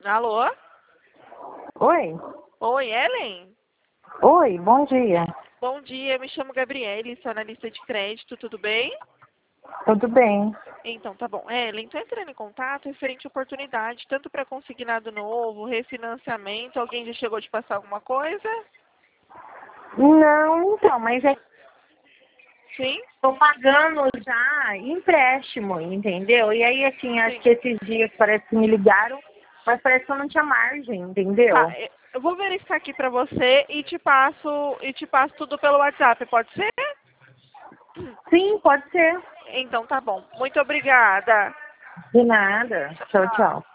Alô? Oi? Oi, Ellen? Oi, bom dia. Bom dia, me chamo Gabriele, sou analista de crédito, tudo bem? Tudo bem? Então, tá bom. Ellen, tô entrando em contato referente à oportunidade, tanto para consignado novo, refinanciamento, alguém já chegou de passar alguma coisa? Não, então, mas é que Sim? tô pagando já empréstimo, entendeu? E aí, assim, acho Sim. que esses dias parece que me ligaram, mas parece que eu não tinha margem, Tá, entendeu? eu vou verificar aqui para você e te passo tudo pelo WhatsApp, pode ser? Sim, pode ser. Então, tá bom. Muito obrigada. De nada. Tchau, Tchau, tchau. tchau.